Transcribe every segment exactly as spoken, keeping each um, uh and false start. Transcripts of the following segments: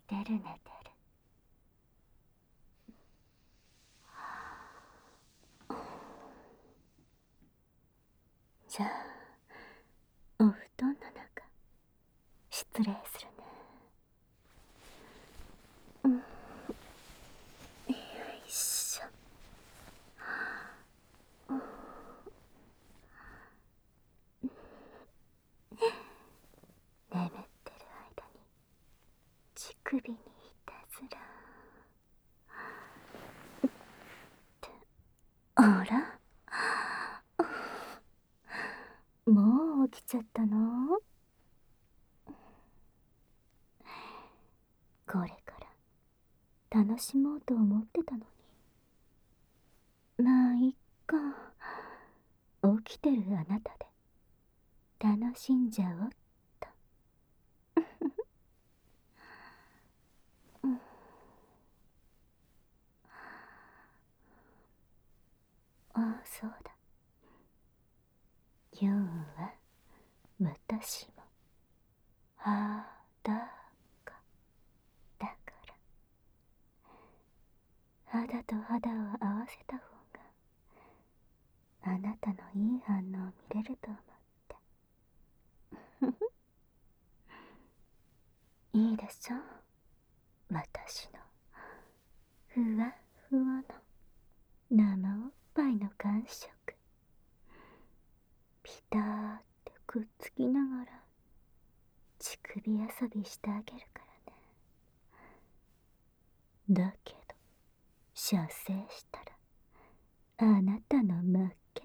てる寝てる。じゃあお布団の中失礼するね。うん、よいしょ。眠ってる間に乳首にいたずらってあらもう起きちゃったの？これから楽しもうと思ってたのに。まあいっか、起きてるあなたで楽しんじゃおっと。うん、ああそうだ、今日は私も裸だから肌と肌を合わせた方があなたのいい反応を見れると思って。いいでしょ、私のふわふわの生おっぱいの感触。ピターってくっつきながら乳首遊びしてあげるからね。だけど射精したらあなたの負け。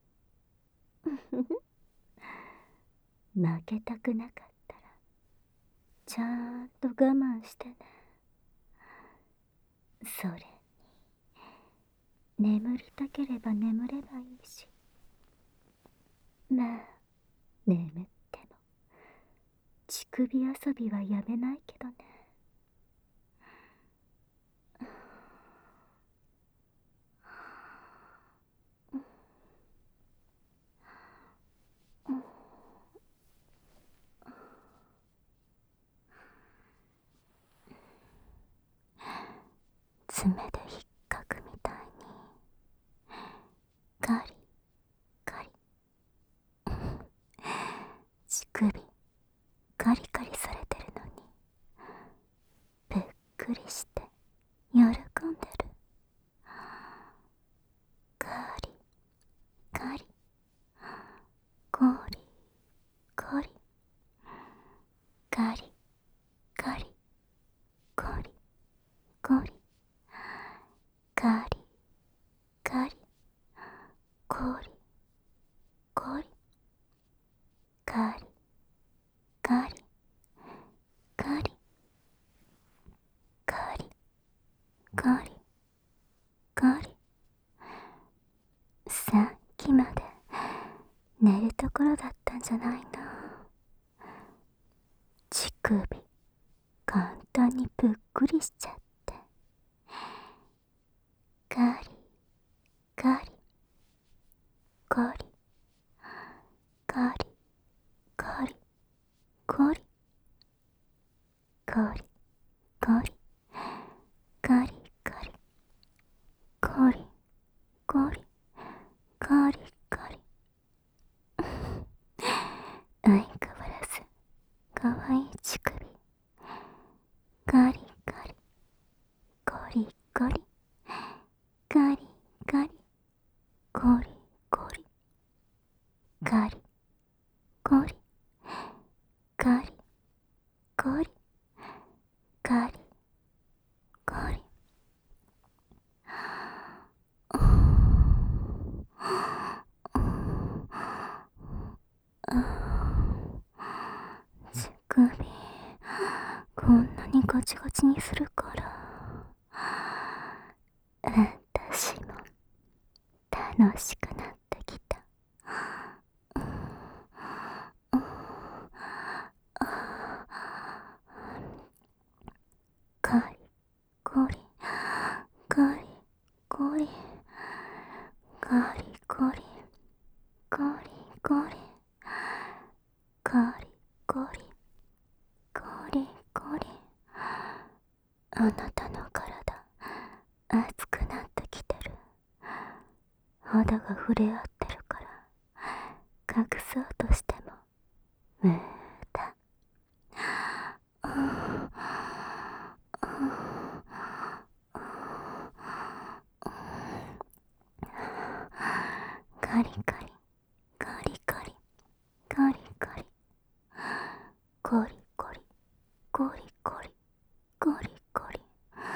負けたくなかったらちゃんと我慢してね。それに眠りたければ眠ればいいし、まあ眠っても乳首遊びはやめないけどね。爪で引っかくみたいにガリガリ乳首ガリガリされてるのにびっくりして喜んでる。ガリガリゴリゴリガリガリゴリゴリガリガリゴリゴリガリガリガリガリガリガリ。さっきまで寝るところだったんじゃないの？乳首簡単にぷっくりしちゃってガリガリゴリガリゴリゴリゴリゴリガリガリゴリゴリガリガリ。相変わらずかわいい乳首ガリガリゴリゴリガリガリゴリゴリガリゴリガリゴリガリゴリ。乳首こんなにガチガチにするから私も楽しくなってきた。ガリゴリガリゴリガリゴリガリゴリガリゴリゴリゴリあなたの体熱くなってきてる。肌が触れ合ってるから隠そうとしても無駄。カリカリカリカリカリカリコリコリコリコリコリコリ。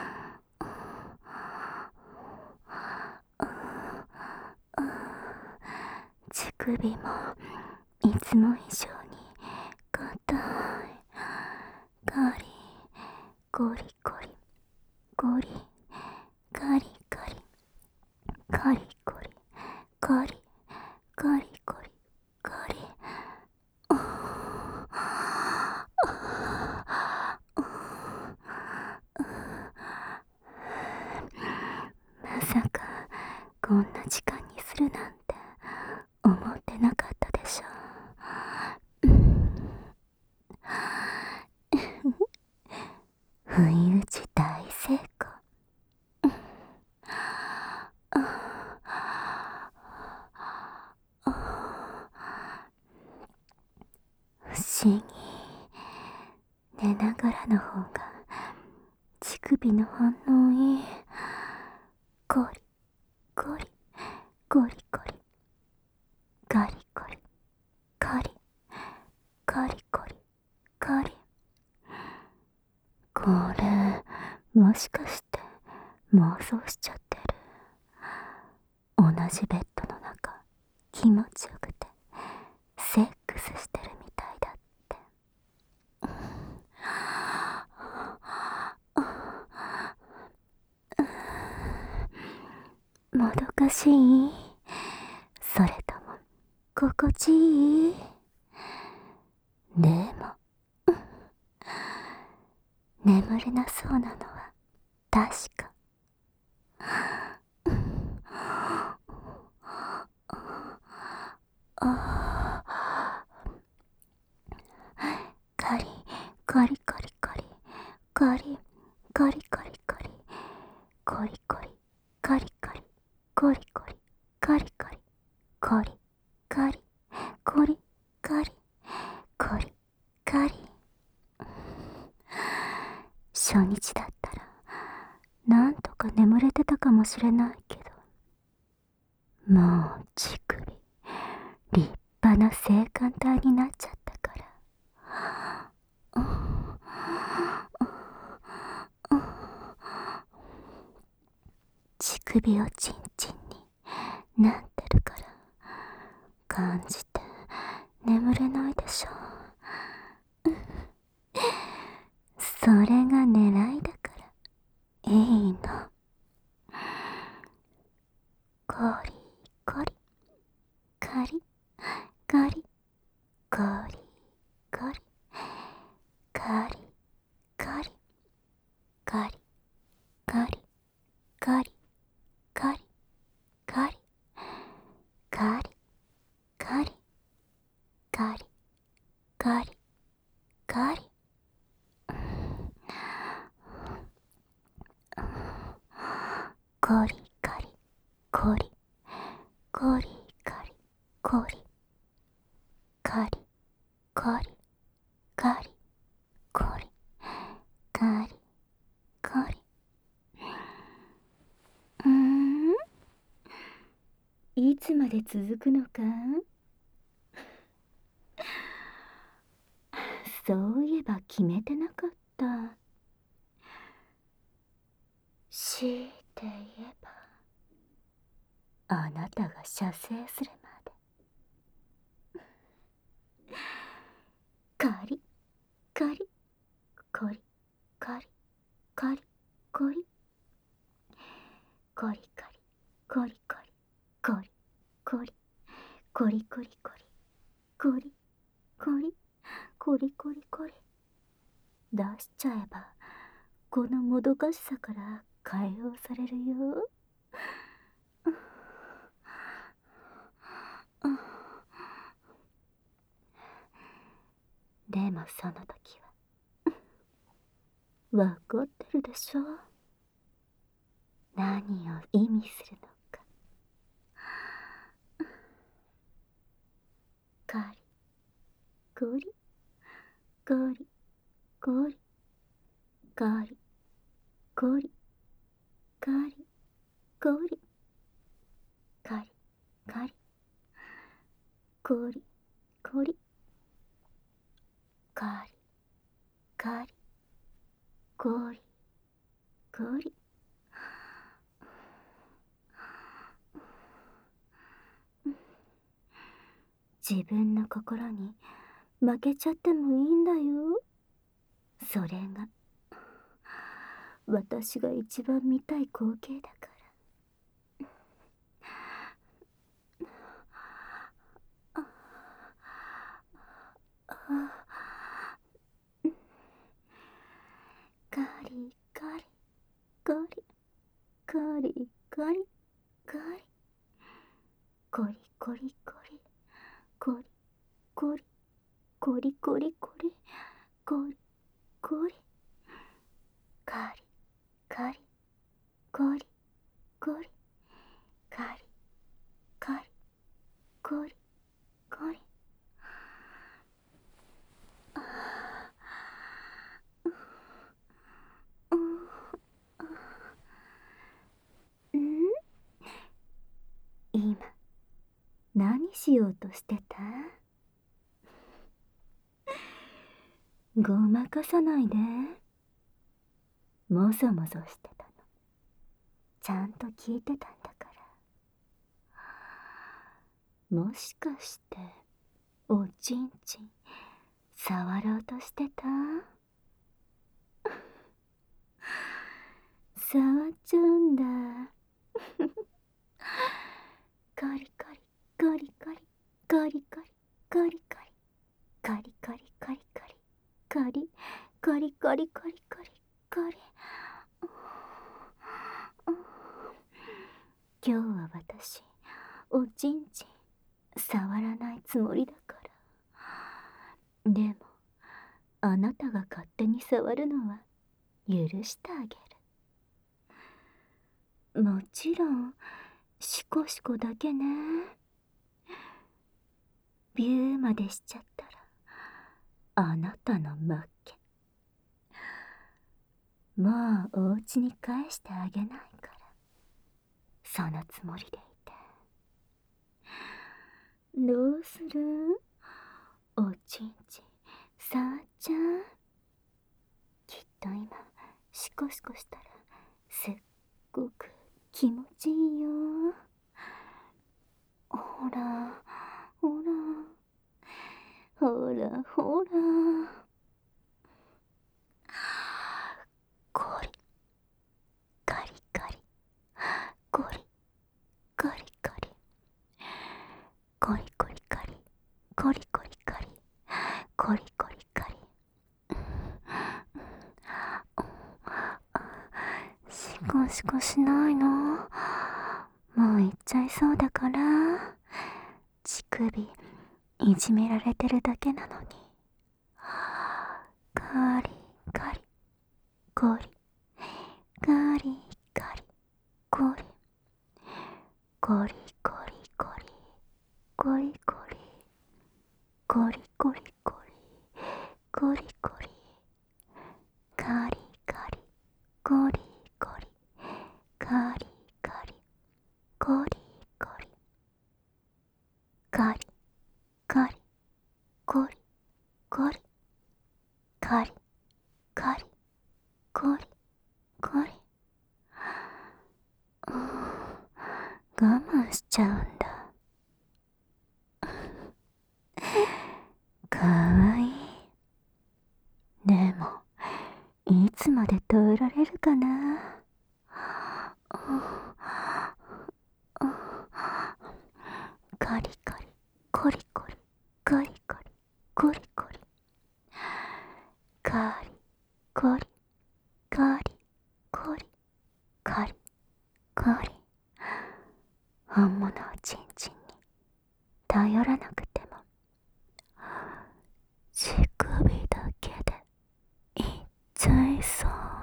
乳首もいつも以上に硬い。カリコリコリコリカリカリカリコリカリカリコリカリ。まさかこんな時間にするなんて思ってなかったでしょ。不意打ち大成功。不思議。寝ながらの方が乳首の反応いい。コリコリコリコリカリコリカリカリコリカリ。これもしかして妄想しちゃってる？同じベッドの中気持ちよくてセックスしてるみたいだって。もどかしい？それとも心地いい？でも眠れなそうなのは確か。カリカリカリカリカリカリカリカリコリコリカリカリコリコリカリカリコリカリコリカリコリカリ。初日だったらなんとか眠れてたかもしれないけど、もう乳首立派な性感帯になっちゃったから。乳首をチンチンになってるから感じて眠れないでしょ。それが狙いだからいいの。コリコリカリカリコリコリカリカリカリカリカリカリカリカリカリカリカリカリ。コリカリコリコリカリコリカリカリカリコリカリカリ。うーん、いつまで続くのか？そういえば決めてなかった。強いて言えばあなたが射精するまで。カリカリコリカリカリコリコリカリコリコリコリコリコリコリコリコリコリコリコリコリ。出しちゃえばこのもどかしさから解放されるよ。でもその時はわかってるでしょ、何を意味するのか。ガリゴリガリゴリガリゴリガリゴリガリガリゴリゴリガリガリゴリゴリ。自分の心に負けちゃってもいいんだよ。それが私が一番見たい光景だから。ガリガリガリガリガリガリゴリゴリゴリゴリゴリゴリゴリゴリゴリゴリガリガリゴリゴリガリガリゴリゴリ。今何しようとしてた？ごまかさないで。もぞもぞしてたのちゃんと聞いてたんだから。もしかしておちんちん触ろうとしてた？触っちゃうんだ。ガリガリガリガリガリガリガリガリガリガリガリガリガリガリガリガリガリガリ。今日は私おちんちん触らないつもりだから。でもあなたが勝手に触るのは許してあげる。もちろんシコシコだけね。ビューまでしちゃったらあなたの負け。もうお家に帰してあげないからそのつもりでいて。どうする？おちんちん触っちゃう？きっと今シコシコしたらすっごく気持ちいいよ。ほらほらほらほら。ゴリガリガリゴリガリガリゴリゴリガリゴリゴリガリゴリゴリガリ。シコシコしないの？もう行っちゃいそうだから。乳首いじめられてるだけなのに。ガリガリゴリガリガリゴリゴリゴリゴリゴリゴリゴリゴリゴリゴリゴリガリガリゴリゴリガリガリゴリゴリガリガリゴリゴリガリガリゴリゴリ。我慢しちゃうんだ。かわいい。でもいつまで耐えられるかな。ガリガリゴリゴリガリガリゴリゴリガリゴリガリゴリガリゴリ。本物をちんちんに頼らなくても乳首だけでいっちゃいそう。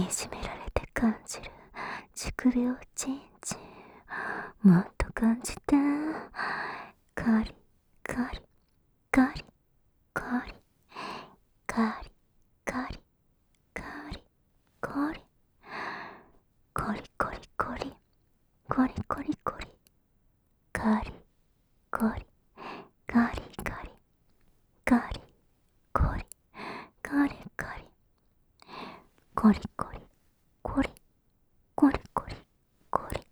みしめられて感じる乳首をチンチン、もっと感じて。カリカリカリカリカリカリカリカリコリコリコリコリコリコリカリコリカリカリカリコリカリカリコリコリコリコリコリコリ、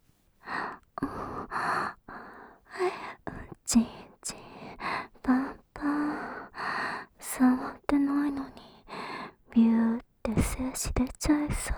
チンチンパンパン、触ってないのにビューって精子出ちゃいそう。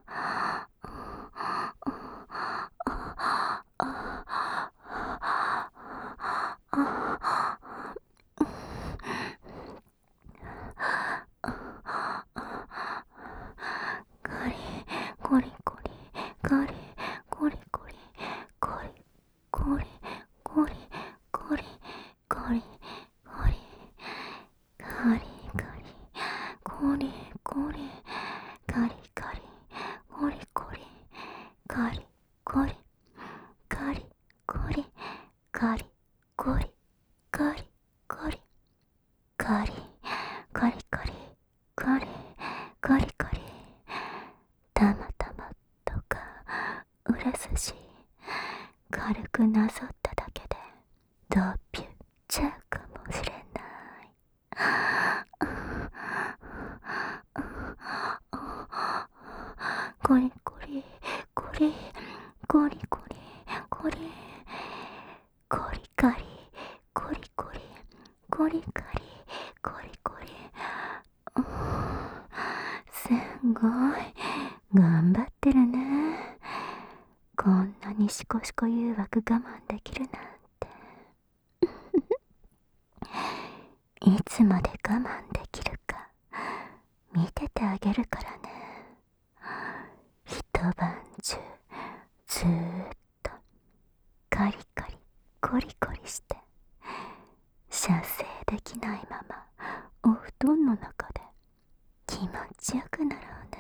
カリコリコリカリコリコリコリコリコリコリコリコリカリカリコリコリカリカリコリコリカリコリカリコリカリコリカリコリカリカリカリカリカリカリ、たまたまとかうらすし、軽くなぞっただけでドピュッチャーかもしれない。コリコリコリコリコリコリコリカリコリコリコリカリコリコリ、すごい頑張ってるね。こんなにシコシコ誘惑我慢できるなんて。いつまで我慢できるか見ててあげるからね。一晩中ずーっとカリカリコリコリして射精できないままお布団の中で気持ちよくなろうね。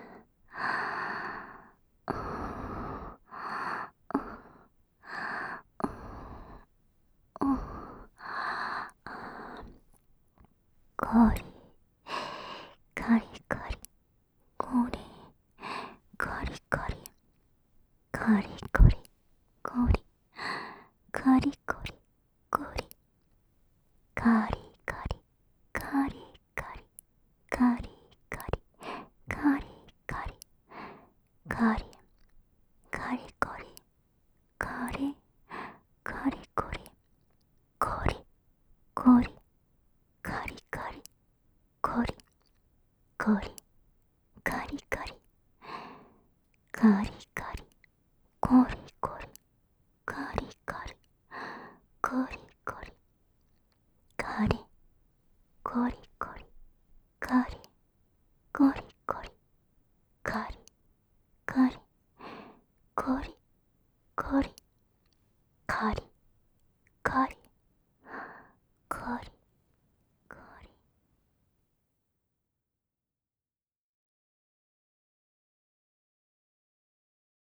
コリカリカリコリカリカリカリコリコリカリコリコリカリカリカリカリカリカリカリカリカリカリコリカリカリコリコリコリカリカリコリコリカリカリカリカリコリコリカリカリコリコリカリコリコリカリコリコリカリカリコリコリカリカリカリ